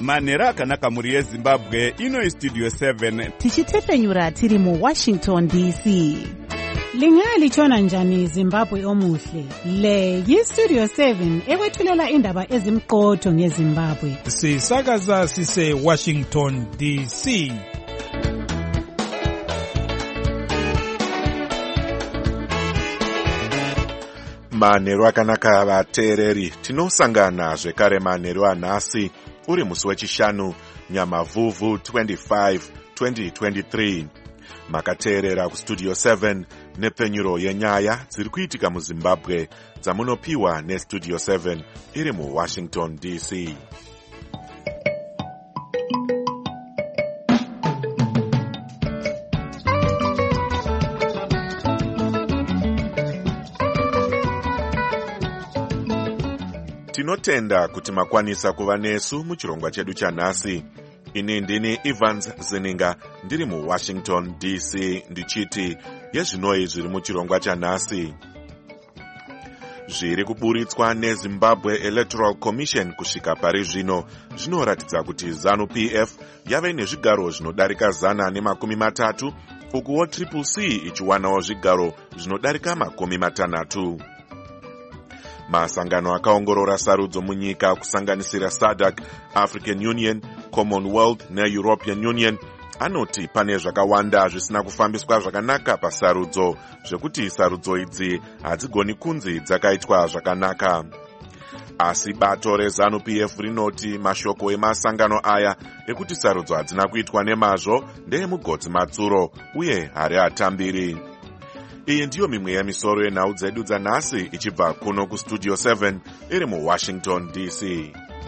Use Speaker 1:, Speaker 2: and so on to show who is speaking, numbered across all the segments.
Speaker 1: manhero akanaka mhuri yezimbabwe. Ino Studio 7
Speaker 2: tichitepenyura tiri muWashington DC.
Speaker 3: Lingalitshona njani Zimbabwe omuhle? Le yiStudio 7 ekwethulela indaba ezimqotho ngeZimbabwe.
Speaker 4: Sisakaza sise Washington DC.
Speaker 5: Manhero akanaka vateereri, tinosangana zvekare manhero anhasi uri musi wechishanu Nyamavhuvhu 25 2023. Makateerera kuStudio 7 nepenyuro yenyaya dziri kuitika muZimbabwe dzamunopiwa neStudio 7 iri muWashington DC. Tinotenda kuti makwanisa kuva nesu muchirongwa chedu chanhasi. Ini ndini Evans Zininga ndiri muWashington DC ndichiti yezvinoi zviri muchirongwa chanhasi. Zviri kuburitswa neZimbabwe Electoral Commission kusvika pari zvino zvinoratidza kuti ZANU-PF yave nezvigaro zvinodarika 130 ukuwo CCC ichiwanawo zvigaro zvinodarika 60. Masangano akaongorora sarudzo munyika kusanganisira SADC, African Union, Commonwealth neEuropean Union anoti pane zvakawanda zvisina kufambiswa zvakanaka pasarudzo, zvekuti sarudzo idzi hadzigoni kunzi dzakaitwa zvakanaka. Asi bato reZANU-PF rinoti mashoko emasangano aya ekuti sarudzo hadzina kuitwa nemazvo ndeemugodzi matsuro uye hari atambiri. Iyi ndiyo mimwe yemisoro yenhau dzedu dzanhasi ichibva kuno kuStudio 7 iri muWashington DC.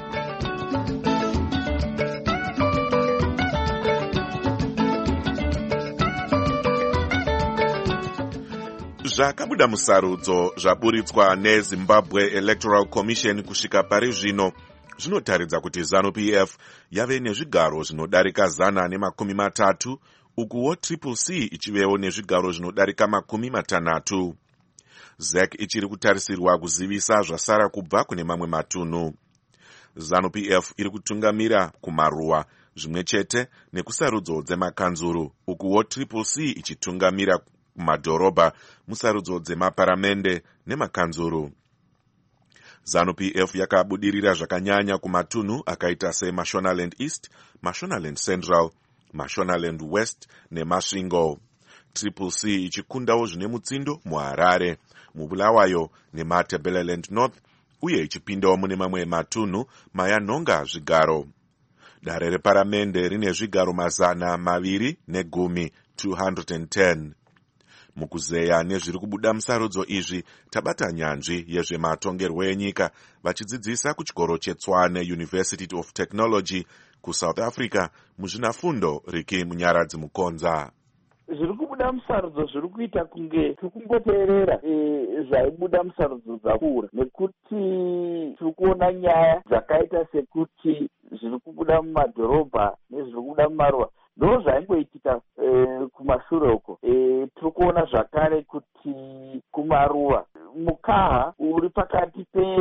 Speaker 5: Zvakabuda musarudzo zvaburitswa neZimbabwe Electoral Commission kusvika pari zvino zvinotaridza kuti ZANU-PF yave nezvigaro zvinodarika 130 ukuwo CCC ichivewo nezvigaro zvinodarika 60. ZEC ichiri kutarisirwa kuzivisa zvasara kubva kune mamwe matunhu. ZANU-PF iri kutungamira kumaruwa zvimwe chete nekusarudzo dzemakanzuru, ukuwo CCC ichitungamira kumadhorobha musarudzo dzemaparamende nemakanzuru. ZANU-PF yakabudirira zvakanyanya kumatunhu akaita seMashonaland East, Mashonaland Central, Mashonaland West neMasvingo. CCC ichikundawo zvine mutsindo muHarare, muBulawayo neMatabeleland North uye ichipindawo mune mamwe matunhu mayanhonga zvigaro. Dare reparamende rine zvigaro 210, 210. Mukuzeya nezviri kubuda musarudzo izvi tabata nyanzvi yezvematongerwo enyika vachidzidzisa kuchikoro cheTshwane University of Technology kuSouth Africa muzvinafundo Riki Munyaradzi Mukonza.
Speaker 6: Zviri kubuda musarudzo zviri kuita kunge tikungoteerera zvaibuda musarudzo dzakura, nekuti tiri kuona nyaya dzakaita sekuti zviri kubuda mumadhorobha nezviri kubuda mumaruwa ndo zvaingoitika kumashure uko. Tiri kuona zvakare kuti kumaruwa mukaha uri pakati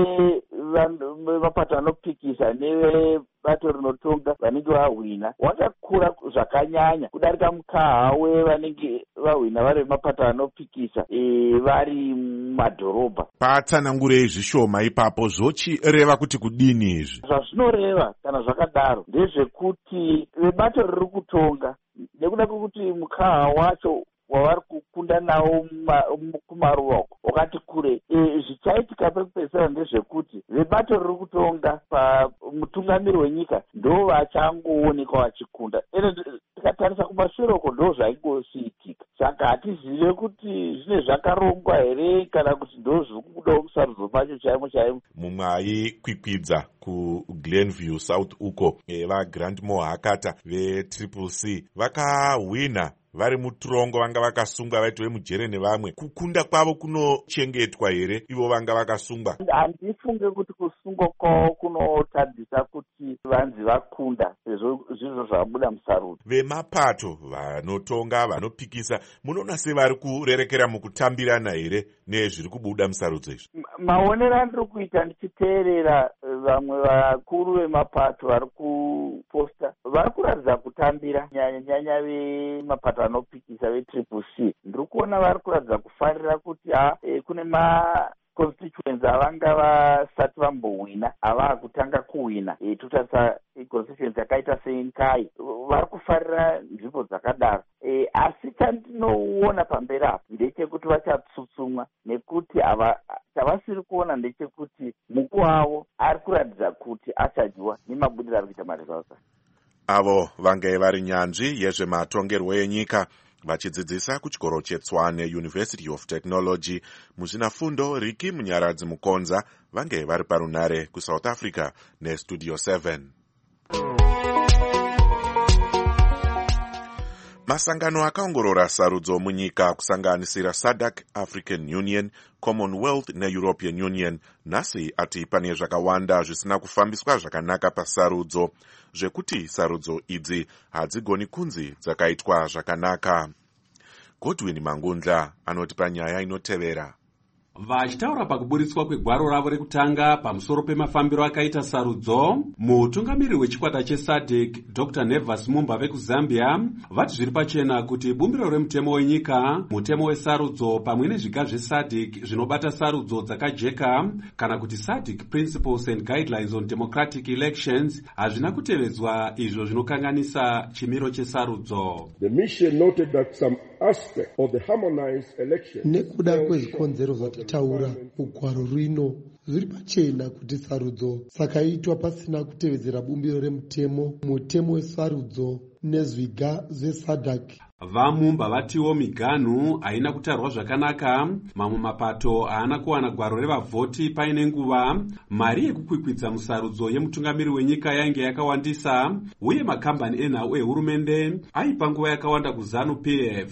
Speaker 6: pemapato anopikisa nevebato rinotonga vanenge vahwina wakakura zvakanyanya kudarika mukaha wevanenge vahwina vari vemapato anopikisa vari mumadhorobha.
Speaker 5: Patsanangurei zvishoma ipapo zvochireva kuti kudini izvi?
Speaker 6: Zvazvinoreva kana zvakadaro ndezvekuti vebato riri kutonga nekuda kwekuti mukaha wacho wavari kukunda nawo kumaruwa uko wakati kure, zvichaitika pekupedzisira ndezvekuti vebato riri kutonga pamutungamiri wenyika ndo vachangoonekwa vachikunda. Tikatarisa kumashure uko ndo zvaingosiitika. Saka hatizive kuti zvine zvakarongwa here kana kuti ndo zviri kubudawo musarudzo macho chaimo chaimo.
Speaker 5: Mumwe aikwikwidza kuGlenview South uko vaGrant Mohakata veCCC vakahwina vari mutorongo vanga vakasungwa vaitove mujere nevamwe, kukunda kwavo kunochengetwa here ivo vanga vakasungwa?
Speaker 6: Handifunge kuti kusungwa kwavo kunotadzisa kuti vanzi vakunda sezvo zvizvo zvabuda musarudzo.
Speaker 5: Vemapato vanotonga vanopikisa munoona sevari kurerekera mukutambirana here nezviri kubuda musarudzo izvi?
Speaker 6: Maonero andiri kuita ndichiteerera vamwe vakuru vemapato vari kuposta vari kuratidza kutambira nyanya vemapato anopikisa vetriple C. Ndiri kuona vari kuratidza kufarira kuti kune constituency avanga vasati vambowina ava kutanga kuwina totarisa constituency yakaita seNkai vari kufarira nzvimbo dzakadaro. Asi chandinoona pamberi apo ndechekuti vachatsutsumwa nekuti chavasiri kuona ndechekuti mukuru wavo ari kuratidza kuti achadyiwa nemabudiro ari kuita maresults.
Speaker 5: Avo vange vari nyanzvi yezvematongerwo enyika vachidzidzisa kuchikoro cheTswane University of Technology muzvinafundo. Riki Munyaradzi Mukonza vange vari parunare kuSouth Africa neStudio 7. Masangano akaongorora sarudzo munyika kusanganisira SADC, African Union, Commonwealth neEuropean Union nhasi ati pane zvakawanda zvisina kufambiswa zvakanaka pasarudzo, zvekuti sarudzo idzi hadzigoni kunzi dzakaitwa zvakanaka. Godwin Mangundla anoti panyaya inotevera.
Speaker 7: Vachitaura pakuburitswa kwegwaro ravo rekutanga pamusoro pemafambiro akaita sarudzo, mutungamiri wechikwata cheSADC Dr. Nevas Mumba vekuzambia vati zviri pachena kuti bumbiro remutemo wenyika, mutemo wesarudzo pamwe nezviga zveSADC zvinobata sarudzo dzakajeka kana kuti SADC Principles and Guidelines on Democratic Elections hazvina kutevedzwa, izvo zvinokanganisa chimiro chesarudzo.
Speaker 8: The mission noted that some aspect of the harmonized election
Speaker 9: nekuda kwezvikonzero zvatitaura mugwaro rino zviri pachena kuti sarudzo dzakaitwa pasina kutevedzera bumbiro remutemo, mutemo wesarudzo nezviga zveSADC.
Speaker 7: Vamumba vatiwo miganhu haina kutarwa zvakanaka, mamwe mapato haana kuwana gwaro revavhoti paine nguva, mari yekukwikwidza musarudzo yemutungamiri wenyika yainge yakawandisa, uye makambani enhau ehurumende aipa nguva yakawanda kuZANU-PF.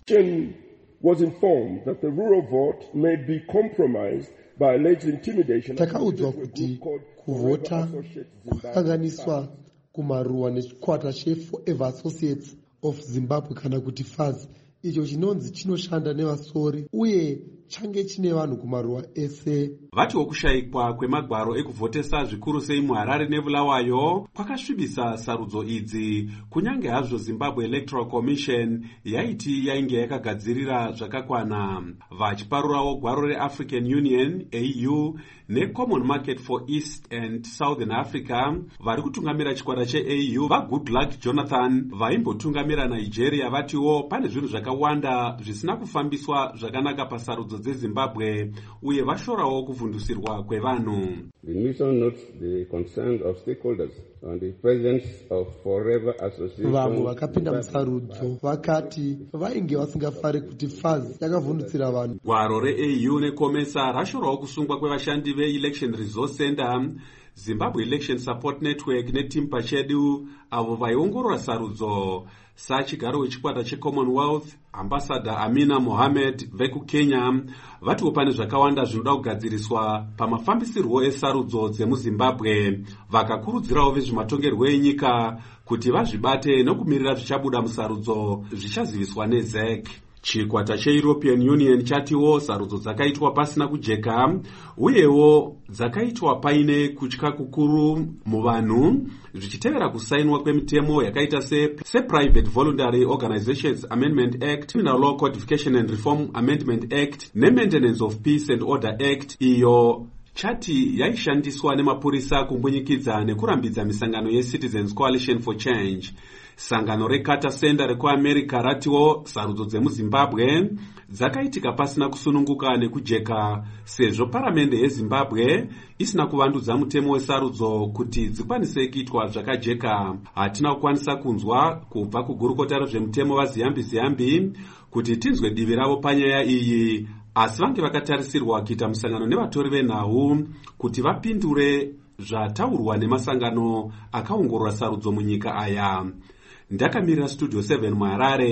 Speaker 8: was informed that the rural vote may be compromised by alleged intimidation.
Speaker 9: Takaudzwa kuti kuvhota kwakanganiswa kumaruwa nechikwata cheForever Associates of Zimbabwe kana kuti FAZ, icho chinonzi chinoshanda nevasori uye change chine vanhu kumaruwa ese.
Speaker 7: Vatiwo kushayikwa kwemagwaro ekuvhotesa zvikuru sei muHarare neBulawayo kwakasvibisa sarudzo idzi, kunyange hazvo Zimbabwe Electoral Commission yaiti yainge yakagadzirira zvakakwana. Vachiparurawo gwaro reAfrican Union AU neCommon Market for East and Southern Africa, vari kutungamira chikwata cheAU vaGoodluck Jonathan vaimbotungamira Nigeria vatiwo pane zvinhu zvakawanda zvisina kufambiswa zvakanaka pasarudzo dzeZimbabwe uye vashorawo kuvhundusirwa kwevanhu.
Speaker 10: The mission notes the concerns of stakeholders on the presence of Forever Association.
Speaker 9: Vamwe vakapinda musarudzo vakati vainge vasingafari kuti FAZ yakavhundutsira vanhu.
Speaker 7: Gwaro reAU neCOMESA rashorawo kusungwa kwevashandi veElection Resource Center, Zimbabwe Election Support Network neTimpa Chedu avo vaiongorora sarudzo. Sachigaro wechikwata cheCommonwealth Ambassador Amina Mohamed vekuKenya vatiwo pane zvakawanda zvinoda kugadziriswa pamafambisirwo esarudzo dzemuZimbabwe, vakakurudzirawo vezvematongerwo enyika kuti vazvibate nokumirira zvichabuda musarudzo zvichaziviswa neZEC. Chikwata cheEuropean Union chatiwo sarudzo dzakaitwa pasina kujeka uyewo dzakaitwa paine kutya kukuru muvanhu, zvichitevera kusainwa kwemitemo yakaita se-Private Voluntary Organizations Amendment Act, Criminal Law Codification and Reform Amendment Act neMaintenance of Peace and Order Act, iyo chati yaishandiswa nemapurisa kumbunyikidza nekurambidza misangano yeCitizens Coalition for Change. Sangano reCarter Center rekuAmerica ratiwo sarudzo dzemuZimbabwe dzakaitika pasina kusununguka nekujeka, sezvo paramende yeZimbabwe isina kuvandudza mutemo wesarudzo kuti dzikwanise kuitwa zvakajeka. Hatina kukwanisa kunzwa kubva kugurukota rezvemutemo vaZiyambi kuti tinzwe divi ravo panyaya iyi, asi vange vakatarisirwa kuita musangano nevatori venhau kuti vapindure zvataurwa nemasangano akaongorora sarudzo munyika aya. Ndakamirira Studio 7 muHarare,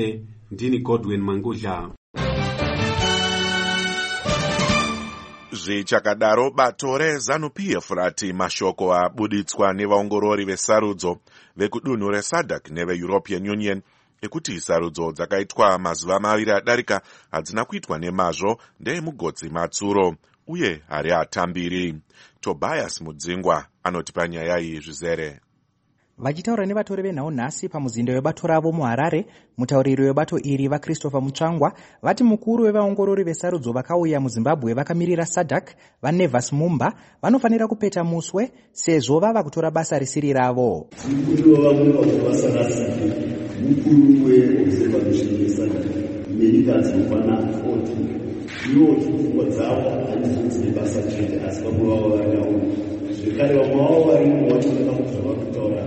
Speaker 7: ndini Godwin Mangudla.
Speaker 5: Zvichakadaro, bato reZANU-PF rati mashoko abuditswa nevaongorori vesarudzo vekudunhu reSADC neveEuropean Union ekuti sarudzo dzakaitwa mazuva maviri adarika hadzina kuitwa nemazvo ndeemugodzi matsuro uye hari atambiri. Tobias Mudzingwa anotipa nyaya iyi zvizere.
Speaker 11: Vachitaura nevatori venhau nhasi pamuzinda webato ravo muHarare, mutauriri webato iri vaChristopher Mutsvangwa vati mukuru wevaongorori vesarudzo vakauya muZimbabwe vakamirira SADC vaNevas Mumba vanofanira kupeta muswe sezvo vava kutora basa risiri ravo.
Speaker 12: Mukuru weobservation yeSADC America dzinokwana 40 iwo pfungwa dzavo hadzine basa chete asi vamwe vavo vanawo zvekare vamwe vavo varimo vachioneka kuti zvava kutaura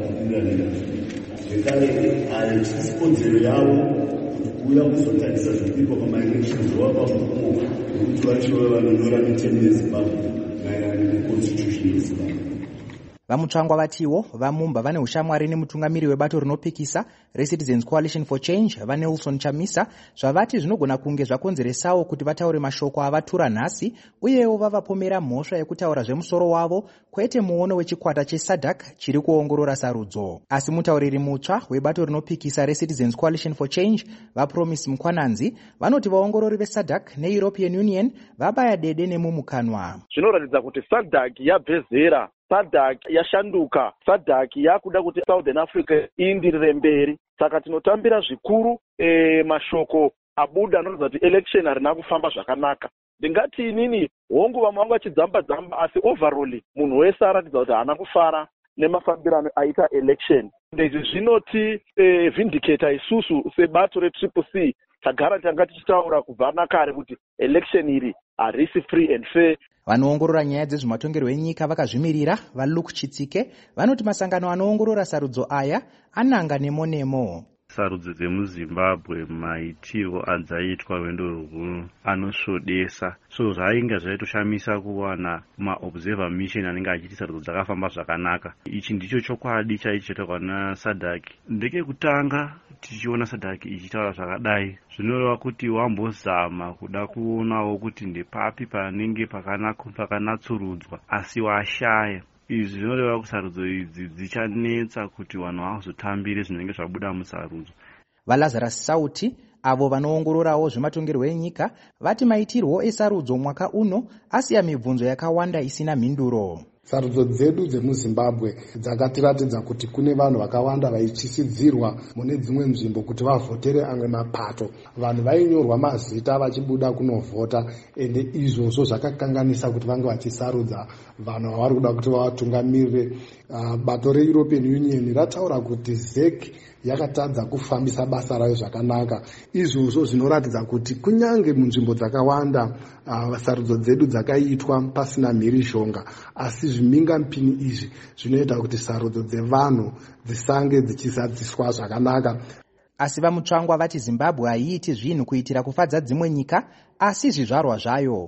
Speaker 12: zvekare chisipodzero yavo kuuya kuzotarisa zviripo pamaelection zvovapa mukumo wekuti vachiva vanonyora mitemo yeZimbabwe maererano neconstitution yeZimbabwe.
Speaker 11: Vamutsvangwa vatiwo vaMumba vane ushamwari nemutungamiri webato rinopikisa reCitizens Coalition for Change vaNelson Chamisa zvavati zvinogona kunge zvakonzeresawo kuti vataure mashoko avatura nhasi uyewo vavapomera mhosva yekutaura zvemusoro wavo kwete muono wechikwata cheSADC chiri kuongorora sarudzo. Asi mutauriri mutsva webato rinopikisa reCitizens Coalition for Change vaPromise Mkwananzi vanoti vaongorori veSADC neEuropean Union vabaya dede nemumukanwa.
Speaker 13: Zvinoratidza kuti SADC yabvezera, SADC yashanduka, SADC yakuda kuti Southern Africa iindirire mberi. Saka tinotambira zvikuru mashoko abuda anoratidza kuti election harina kufamba zvakanaka. Ndingati inini hongu vamwe vangu vachidzamba asi overall munhu wese aratidza kuti haana kufara nemafambirano aita election. Ndezvi zvinoti vindicata isusu sebato reCCC tagara tanga tichitaura kubva nakare kuti election iri harisi free and fair.
Speaker 11: Vanoongorora nyaya dzezvematongerwo enyika vakazvimirira vaLuke Chitsike vanoti masangano anoongorora sarudzo aya ananga nemo.
Speaker 14: Sarudzo dzemuZimbabwe maitiro adzaitwa rwendo rukuru anosvodesa, so zvainga zvaitoshamisa kuwana maobserver mission anenge achiti sarudzo dzakafamba zvakanaka. Ichi ndicho chokwadi chaichoitwa naSADC. Ndekekutanga tichiona SADC ichitaura zvakadai zvinoreva kuti wambozama kuda kuonawo kuti ndepapi panenge pakanatsurudzwa asi washaya. Izvi zvinoreva kuti sarudzo idzi dzichanetsa kuti vanhu vazotambire zvinenge zvabuda musarudzo.
Speaker 11: VaLazarus Sauti avo vanoongororawo zvematongerwo enyika vati maitirwo esarudzo mwaka uno asiya mibvunzo yakawanda isina mhinduro.
Speaker 9: Sarudzo dzedu dzemuZimbabwe dzakatiratidza kuti kune vanhu vakawanda vaichisidzirwa mune dzimwe nzvimbo kuti vavhotere amwe mapato. Vanhu vainyorwa mazita vachibuda kunovhota ende izvozvo zvakakanganisa kuti vange vachisarudza vanhu vavari kuda kuti vavatungamirire. Bato reEuropean Union rataura kuti ZEC yakatadza kufambisa basa rayo zvakanaka. Izvozvo zvinoratidza kuti kunyange munzvimbo dzakawanda sarudzo dzedu dzakaitwa pasina mhirishonga, asi zvimhingamupini izvi zvinoita kuti sarudzo dzevanhu dzisange dzichisadziswa zvakanaka.
Speaker 11: Asi vaMutsvangwa vati Zimbabwe haiiti zvinhu kuitira kufadza dzimwe nyika asi zvizvarwa zvayo.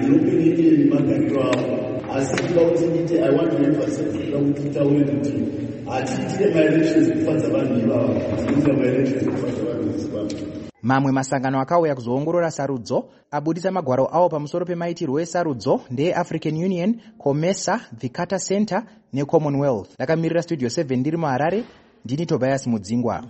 Speaker 12: Asi kuda kuti ndite I want to emphasize kuda kuti taure kuti hatitire maelections kufadza vanhu ivava, tinoita maelections kufadza vanhu veZimbabwe.
Speaker 11: Mamwe masangano akauya kuzoongorora sarudzo abudisa magwaro awo pamusoro pemaitirwo esarudzo ndeeAfrican Union, COMESA, the Carter Center neCommonwealth. Ndakamirira Studio 7 ndiri muHarare, ndini Tobias Mudzingwa.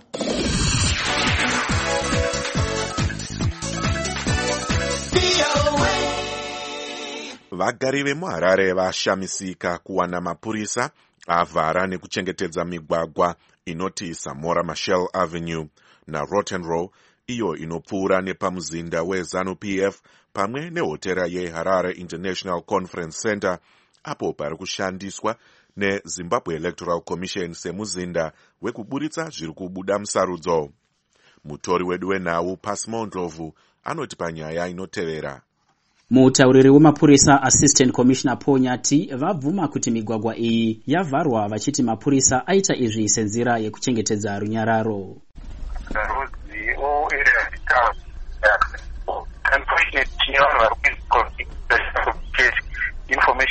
Speaker 5: Vagari vemuHarare vashamisika kuwana mapurisa avhara nekuchengetedza migwagwa inoti Samora Machel Avenue naRotten Row, iyo inopfuura nepamuzinda weZANU-PF pamwe nehotera yeHarare International Conference Center, apo pari kushandiswa neZimbabwe Electoral Commission semuzinda wekuburitsa zviri kubuda musarudzo. Mutori wedu wenhau Pasmo Ndlovu anoti panyaya inotevera.
Speaker 15: Mutauriri wemapurisa Assistant Commissioner Ponyati vabvuma kuti migwagwa iyi yavharwa vachiti mapurisa aita izvi senzira yekuchengetedza runyararo.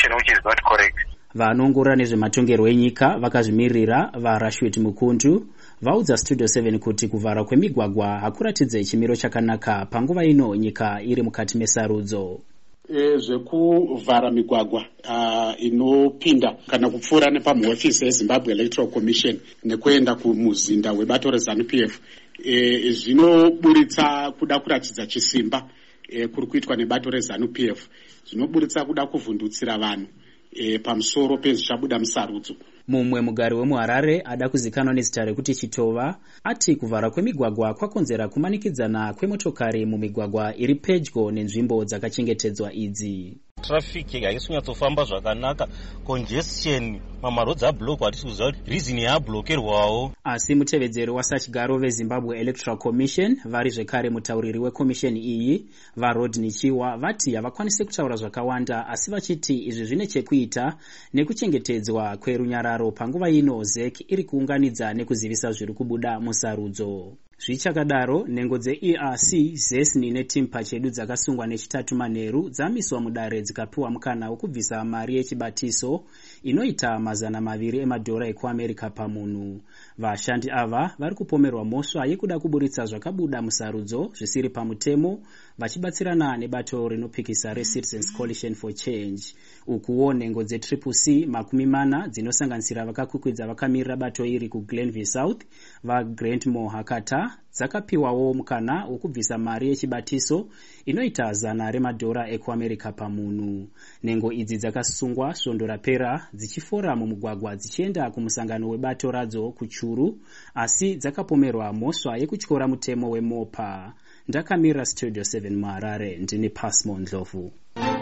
Speaker 15: Vanoongorora nezvematongerwo enyika vakazvimirira vaRashwet Mukundu, vaudza Studio 7 kuti kuvhara kwemigwagwa hakuratidze chimiro chakanaka panguva ino nyika iri mukati mesarudzo.
Speaker 16: Zvekuvhara migwagwa inopinda kana kupfuura nepamuhofisi yeZimbabwe Electoral Commission nekuenda kumuzinda webato reZANU-PF zvinoburitsa kuda kuratidza chisimba kuri kuitwa nebato reZANU-PF, zvinoburitsa kuda kuvhundutsira vanhu pamusoro pezvichabuda musarudzo.
Speaker 15: Mumwe mugari wemuHarare ada kuzikanwa nezita rekuti Chitova ati kuvhara kwemigwagwa kwakonzera kumanikidzana kwemotokari mumigwagwa iri pedyo nenzvimbo dzakachengetedzwa idzi.
Speaker 17: Traffic haisi kunyatsofamba zvakanaka, congestion, mamarodzi ablock, hatisi kuziva kuti reason yablokerwawo.
Speaker 15: Asi mutevedzeri wasachigaro veZimbabwe Electoral Commission vari zvekare mutauriri wekomisheni iyi vaRodney Chiwa vati havakwanisi kutaura zvakawanda, asi vachiti izvi zvine chekuita nekuchengetedzwa kwerunyararo panguva ino ZEC iri kuunganidza nekuzivisa zviri kubuda musarudzo. Zvichakadaro, nhengo dzeERC, ZESNI neTimpa chedu dzakasungwa nechitatu manheru dzamiswa mudare dzikapiwa mukana wokubvisa mari yechibatiso inoita $200 emadhora ekuAmerica pamunhu. Vashandi ava vari kupomerwa mhosva yekuda kuburitsa zvakabuda musarudzo zvisiri pamutemo vachibatsirana nebato rinopikisa reCitizens Coalition for Change. Ukuwo nhengo dzeCCC 40 dzinosanganisira vakakwikwidzwa vakamirira bato iri kuGlenville South vaGrantmore Hakata dzakapiwawo mukana wokubvisa mari yechibatiso inoita $100 ekuAmerica pamunhu. Nhengo idzi dzakasungwa svondo rapera dzichifora mumugwagwa dzichienda kumusangano webato radzo kuChuru, asi dzakapomerwa mhosva yekutyora mutemo weMopa. Ndakamira Studio 7 muHarare, ndini Pasmo Ndlovu.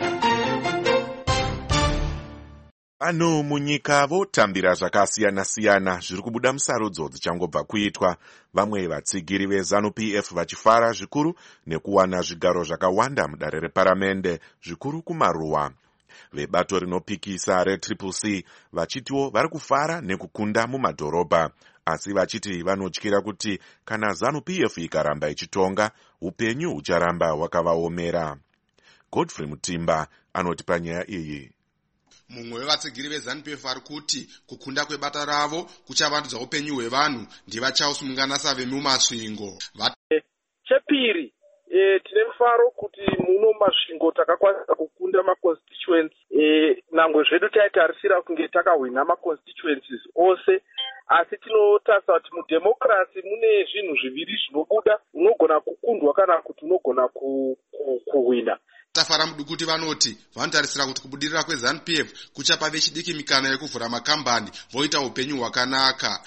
Speaker 5: Ano munyika votambira zvakasiyana-siyana zviri kubuda musarudzo dzichangobva kuitwa, vamwe vatsigiri veZANU-PF vachifara zvikuru nekuwana zvigaro zvakawanda mudare reparamende zvikuru kumaruwa. Vebato rinopikisa reCCC vachitiwo vari kufara nekukunda mumadhorobha, asi vachiti vanotyira kuti kana ZANU-PF ikaramba ichitonga upenyu hucharamba hwakavaomera. Godfrey Mutimba anoti panyaya iyi.
Speaker 18: Mumwe wevatsigiri veZANU-PF ari kuti kukunda kwebata ravo kuchavandudza upenyu hwevanhu ndivachausungana savemumasvingo.
Speaker 13: Chepiri, tine mufaro kuti muno masvingo takakwanisa kukunda maconstituency, nangwe zvedu taitarisira kunge takahwina maconstituencies ose, asi tinotarisa kuti mudemokrasi mune zvinhu zviviri zvinobuda, unogona kukundwa kana kuti unogona kuhwina.
Speaker 18: Tafara Mudukuti vanoti vanotarisira kuti kubudirira kweZANU-PF kuchapa vechidiki mikana yekuvhura makambani voita upenyu hwakanaka.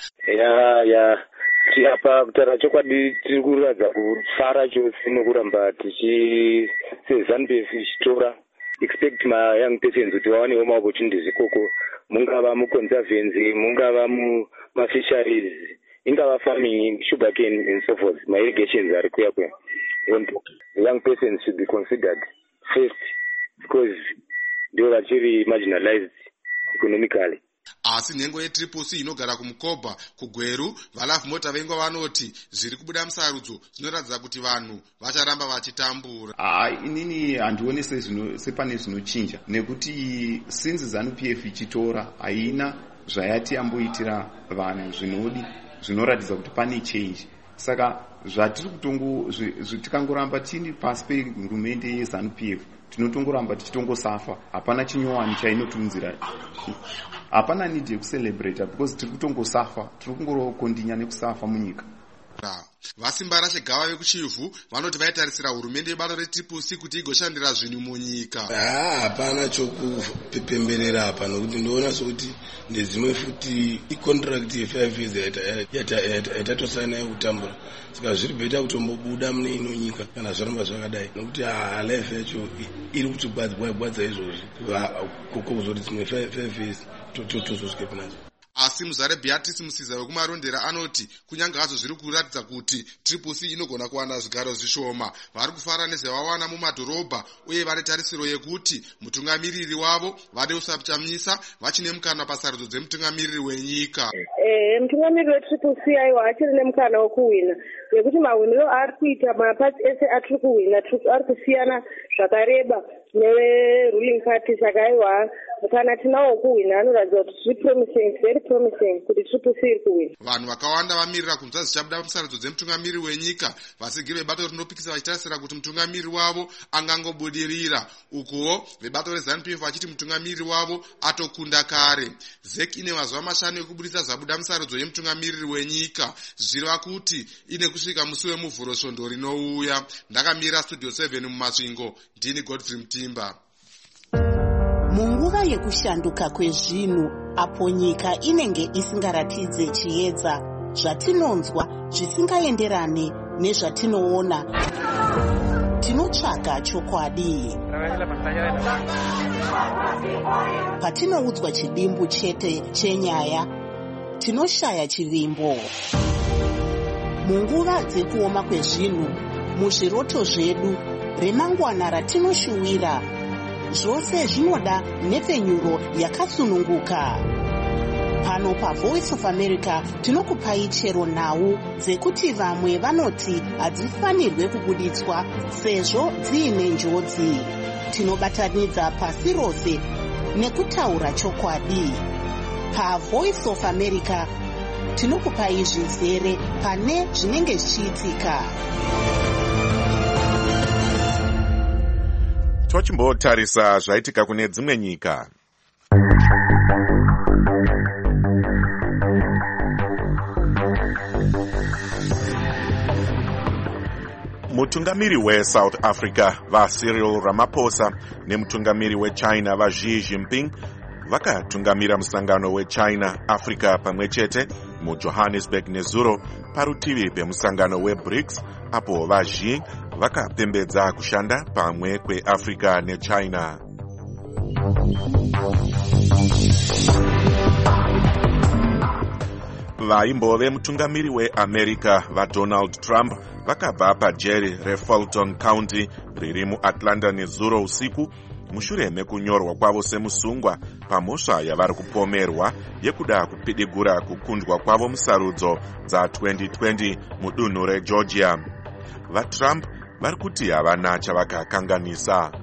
Speaker 19: Apa kutaura chokwadi tiri kuratidza kufara chose nokuramba seZANU-PF ichitora expect young persons kuti vawanewo maopportunities ikoko, mungava muconservancy, mungava mumafisheries, ingava farming, sugarcane and so forth, irrigations ari kuya. And the young persons should be considered first because they were actually marginalized economically.
Speaker 18: Asi nhengo yeCCC inogara kumukobha kuGweru valafu mota vengo vanoti zviri kubuda musarudzo zvinoratidza kuti vanhu vacharamba vachitambura.
Speaker 20: Inini handioni sepane zvinochinja nekuti since ZANU-PF ichitora haina zvayati yamboitira vanhu zvinoratidza kuti pane change. Saka tikangoramba tini pasi pehurumende yeZANU-PF tinotongoramba tichitongosafa, hapana chinyowani chainotunzira. Hapana need yekucelebrate because tiri kutongosafa, tiri kungokondinya nekusafa munyika.
Speaker 18: Vasimba Rachegava vekuchivhu vanoti vaitarisira hurumende yebato reCCC kuti igoshandira zvinhu munyika.
Speaker 21: Hapana chokupemberera apa nokuti ndinoona sokuti nedzimwe futi icontract ye5 years yatatosaina yekutambura, saka zviri beta kutombobuda mune ino nyika kana zvaramba zvakadai, nokuti life yacho iri kutogwadza izvozvi kukuzoti dzimwe 5 years totozosvike panazo.
Speaker 18: Asi Muzare Beatrice Musiza wekumarondera anoti kunyange hazvo zviri kuratidza kuti CCC inogona kuwana zvigaro zvishoma, vari kufara nezvavawana mumadhorobha uye vane tarisiro yekuti mutungamiriri wavo vade usapchamisa vachine mukana pasarudzo dzemutungamiriri wenyika.
Speaker 22: Mutungamiriri weCCC aiwa achiri nemukana wekuhwina, nekuti mahwiniro ari kuita mapatsi ese atiri kuhwina ari kusiyana zvakareba neruling party saka aiwa kana tinawo kuhwina anoratidza kuti tiri promising, very promising kuti Triple C iri kuhwina.
Speaker 18: Vanhu vakawanda vamirira kunzva zvichabuda musarudzo dzemutungamiri wenyika. Vasigiri vebato rinopikisa vachitarisira kuti mutungamiri wavo angangobudirira, ukuwo vebato reZANU-PF vachiti mutungamiri wavo atokunda kare. ZEC ine mazuva mashanu ekubudisa zvabuda musarudzo yemutungamiriri wenyika, zvichireva kuti ine kusvika musi wemuvhuro svondo rinouya. Ndakamira Studio 7 mumasvingo, ndini Godfrey Mutimba.
Speaker 1: Munguva yekushanduka kwezvinhu, apo nyika inenge isingaratidze chiedza, zvatinonzwa zvisingaenderane nezvatinoona, tinotsvaga chokwadi. Patinoudzwa chidimbu chete chenyaya, tinoshaya chivimbo. Munguva dzekuoma kwezvinhu, muzviroto zvedu, remangwana ratinoshuwira, zvose zvinoda nhepfenyuro yakasununguka. Pano paVoice of America tinokupai chero nhau dzekuti vamwe vanoti hadzifanirwe kubuditswa sezvo dziine njodzi. Tinobatanidza pasi rose nekutaura chokwadi. PaVoice of America tinokupai zvizere pane zvinenge zvichiitika.
Speaker 5: Tochimbotarisa zvaitika kune dzimwe nyika. Mutungamiri weSouth Africa vaCyril Ramaphosa nemutungamiri weChina vaXi Jinping vakatungamira musangano weChina Africa pamwechete muJohannesburg nezuro parutivi pemusangano weBRICS, apo vaXi vakapembedza kushanda pamwe kweAfrica neChina. Vaimbove mutungamiri weAmerica vaDonald Trump vakabva pajeri reFulton County riri muAtlanta nezuro usiku mushure mekunyorwa kwavo semusungwa pamhosva yavari kupomerwa yekuda kupidigura kukundwa kwavo musarudzo dza2020 mudunhu reGeorgia. VaTrump vari kuti havana chavakakanganisa.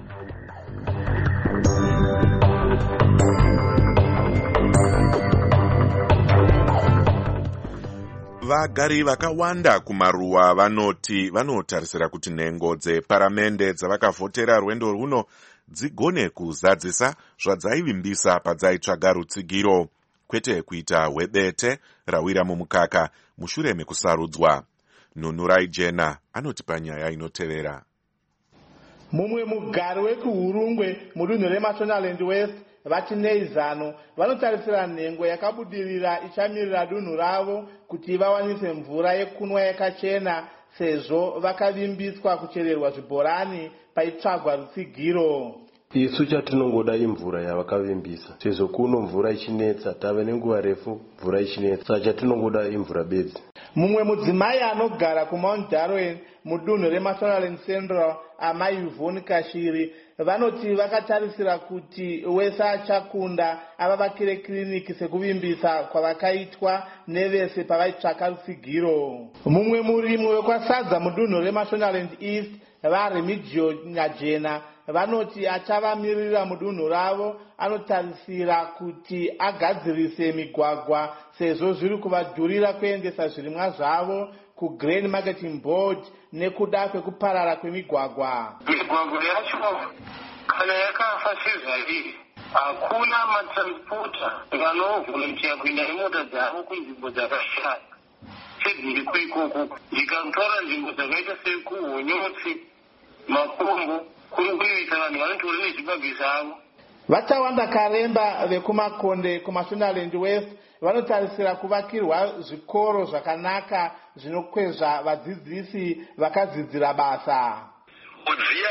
Speaker 5: Vagari vakawanda kumaruwa vanotarisira kuti nhengo dzeparamende dzavakavhotera rwendo runo dzigone kuzadzisa zvadzaivimbisa padzaitsvaga rutsigiro, kwete kuita hwebete rawira mumukaka mushure mekusarudzwa. Nunurai Jena anoti panyaya inotevera.
Speaker 2: Mumwe mugari wekuhurungwe mudunhu reMashonaland West vaChinei Zanu vanotarisira nhengo yakabudirira ichamirira dunhu ravo kuti vawanise mvura yekunwa yakachena sezvo vakavimbiswa kuchererwa zvibhorani paitsvagwa rutsigiro.
Speaker 23: Isu chatinongoda imvura yavakavimbisa sezvo kuno mvura ichinetsa, tave nenguva refu mvura ichinetsa, saka chatinongoda imvura bedzi.
Speaker 2: Mumwe mudzimai anogara kuMount Darwin mudunhu reMashonaland Central, amai Yvonne Kashiri, vanoti vakatarisira kuti wese achakunda avavakire kiriniki sekuvimbisa kwavakaitwa nevese pavaitsvaka rutsigiro. Mumwe murimi wekwasadza mudunhu reMashonaland East vaRemigio Nyajena vanoti achavamirira mudunhu ravo anotarisira kuti agadzirise migwagwa sezvo zviri kuvadhurira kuendesa zvirimwa zvavo kuGrain Marketing Board nekuda kwekuparara kwemigwagwa.
Speaker 24: Migwagwa yacho kana yakafa sezvairi, hakuna matranspota vanovhunitiya kuenda nemota dzavo kunzvimbo dzakashaya sedziri kwaikoko. Ndikatora nzvimbo dzakaita sekuhonyotsi, Makombo, kuri kunoita vanhu vanotori nezvibage zvavo.
Speaker 2: Vachawanda Karemba vekumakonde kuMashonaland West vanotarisira kuvakirwa zvikoro zvakanaka zvinokwezva vadzidzisi vakadzidzira basa.
Speaker 24: Dziya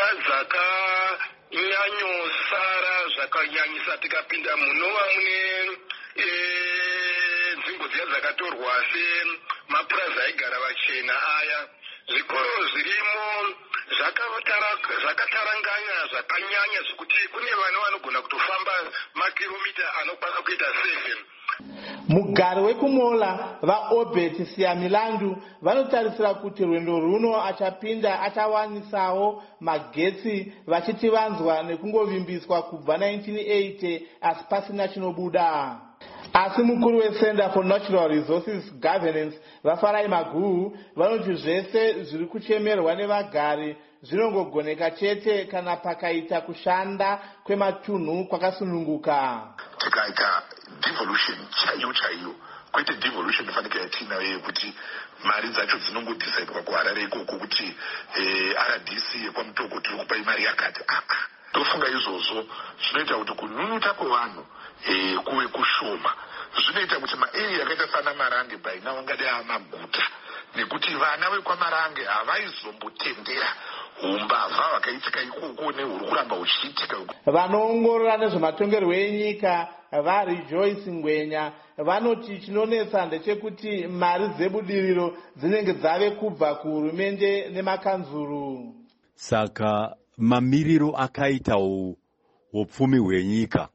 Speaker 24: dzakanyanyosara zvakanyanyisa tikapinda munova mune nzvimbo dziya dzakatorwa semapurazi aigara vachena aya, zvikoro zvirimo zvakataranganya zvakanyanya zvekuti kune vana vanogona kutofamba makiromita anokwana kuita 7.
Speaker 2: mugari wekumola vaobert siyamilandu vanotarisira kuti rwendo runo achapinda achawanisawo magetsi vachiti vanzwa nekungovimbiswa kubva 1980 asi pasina chinobuda. Asi mukuru weCenter for Natural Resources Governance vafarai maguhu vanoti zvese zviri kuchemerwa nevagari zvinongogoneka chete kana pakaita kushanda kwematunhu kwakasununguka.
Speaker 24: Tikaita devolution chaiyo kwete devolution inofanika yatina yekuti mari dzacho dzinongodhisaidwa kuharare ikoko kuti RDC yekwamutoko tiri kupa imari yakati tofunga izvozvo zvinoita kuti kununuta kwevanhu kuve kushoma. Zvinoita kuti maarea yakaita sana Marange by now angadai amaguta nekuti vana vekwamarange havaizombotendera umbavha hwakaitika ikoko nehuri kuramba huchiitika.
Speaker 2: Vanoongorora nezvematongerwo enyika vaRejoice Ngwenya vanoti chinonetsa ndechekuti mari dzebudiriro dzinenge dzave kubva kuhurumende nemakanzuru.
Speaker 3: Saka mamiriro akaita upfumi hwenyika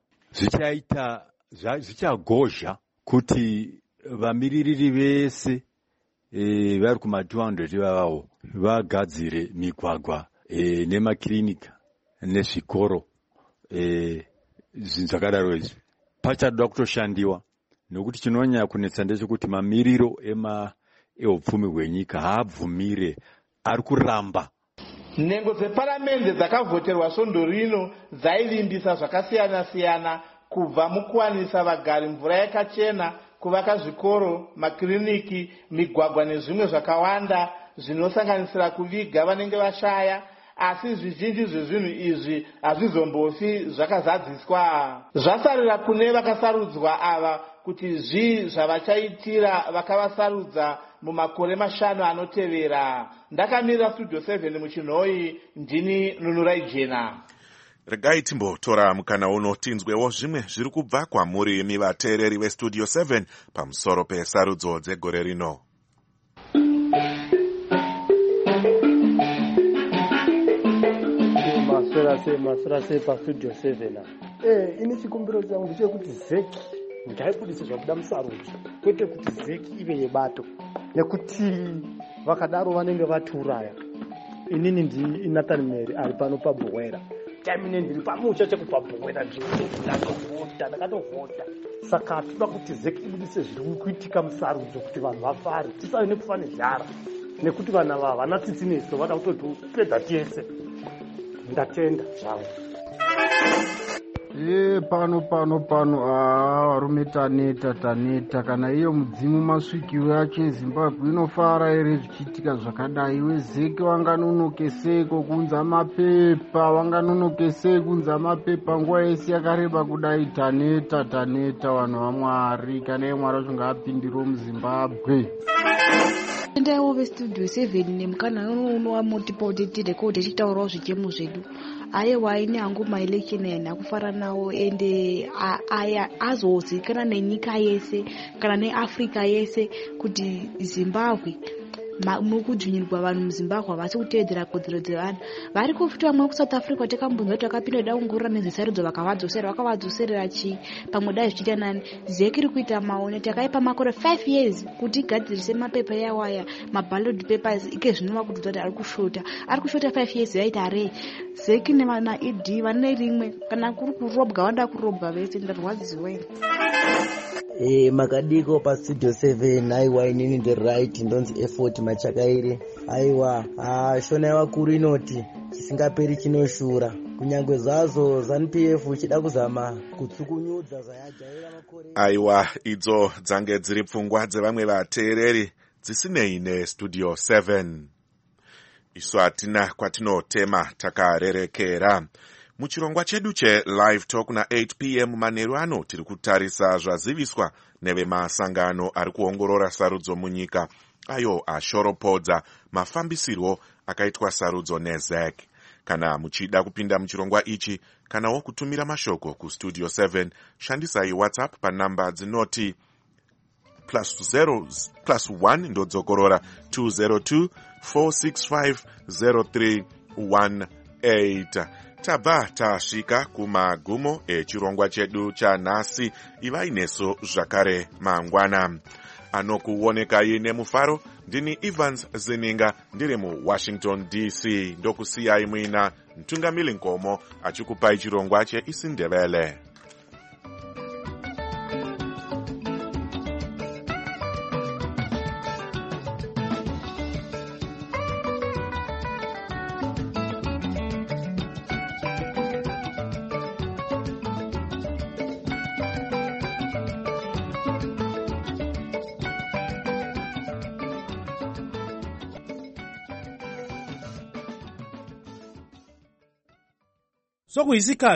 Speaker 3: zvichagozha kuti vamiririri vese vari kuma200 vavawo vagadzire migwagwa nemakirinika nezvikoro zvinhu zvakadaro izvi. Pachada kutoshandiwa nokuti chinonyanya kunetsa ndechekuti mamiriro eupfumi hwenyika haabvumire, ari kuramba.
Speaker 2: Nhengo dzeparamende dzakavhoterwa svondo rino dzaivimbisa zvakasiyana-siyana kubva mukuwanisa vagari mvura yakachena, kuvaka zvikoro, makiriniki, migwagwa nezvimwe zvakawanda zvinosanganisira kuviga vanenge vashaya, asi zvizhinji zvezvinhu izvi hazvizombofi zvakazadziswa. Zvasarira kune vakasarudzwa ava kuti zvii zvavachaitira vakavasarudza mumakore 5 anotevera. Ndakamirira Studio 7 muchinhoi, ndini Nunurai Jena.
Speaker 5: Regai timbotora mukana uno tinzwewo zvimwe zviri kubva kwamuri imi vateereri veStudio 7 pamusoro pesarudzo dzegore rino.
Speaker 4: Masora sei paStudio 7. Ini chikumbiro changu ndechekuti ZEC ngaibudise zvakuda musarudzo, kwete kuti ZEC ive yebato, nekuti vakadaro vanenge vatiuraya. Inini ndi Nathan Mary ari pano paBhowera. Time ndiri pamucha chekupaBhowera ndakatovhota. Saka toda kuti ZEC ibudise zviri kuitika musarudzo kuti vanhu vafare, tisave nekufa nezhara, nekuti vana ava vana tsitsineso vada kutopedza tese. Ndatenda zvangu.
Speaker 6: Pano varume taneta kana iyo mudzimu masvikiro yacho eZimbabwe inofara ere zvichiitika zvakadai? WeZEC wanganonokeseko kunza mapepa nguva yese yakareba kudai? Taneta vanhu vaMwari, kana iye Mwari wacho ngaapindiro muZimbabwe.
Speaker 8: Tendawo veStudio 7 nemukana unowa motipoti tirekode tichitaurawo zvichemo zvedu. Aiwa ine hangu maelection yakufara nawo ende aya azozikanwa nenyika yese kana neAfrica yese kuti Zimbabwe mukudzvinyirwa vanhu muZimbabwe havasi kuteedzera kodzero dzevanhu. Vari kufuta vamwe kuSouth Africa takambonzwa kuti vakapinda daungurira nezvesarudzo vakavadzoserera chii pamwe dai zvichiita nani. ZEC iri kuita maone takaipa makore 5 years kuti igadzirise mapepa yawaya maballot papers ike zvinova kuti ari kushota 5 years yaita rei. ZEC naED vane rimwe kana kuri kurobwa vanda kurobwa vese ndarwadziweni.
Speaker 25: Makadiko paStudio 7. Aiwa inini the right ndonzi effort machakaire. Aiwa shona yavakuru inoti chisingaperi chinoshura. Kunyangwe zvazo ZANU-PF chida kuzama kutsukunyudza zvayajaira makore.
Speaker 5: Aiwa idzo dzange dziri pfungwa dzevamwe vateereri dzisinei neStudio 7. Isu hatina kwatinotema takarerekera. Muchirongwa chedu cheLive Talk na8 p.m. manheru ano tiri kutarisa zvaziviswa nevemasangano ari kuongorora sarudzo munyika, ayo ashoropodza mafambisirwo akaitwa sarudzo neZEC. Kana muchida kupinda muchirongwa ichi kanawo kutumira mashoko kuStudio 7, shandisai WhatsApp panhamba dzinoti +1 ndodzokorora 202 465 0318. tabva tasvika kumagumo echirongwa chedu chanhasi. Ivai neso zvakare mangwana. Anokuonekai nemufaro ndini Evans Zininga ndiri muWashington DC. Ndokusiyai muina Mtungamili Nkomo achikupai chirongwa cheIsindebele.
Speaker 7: Sokuyisikhathi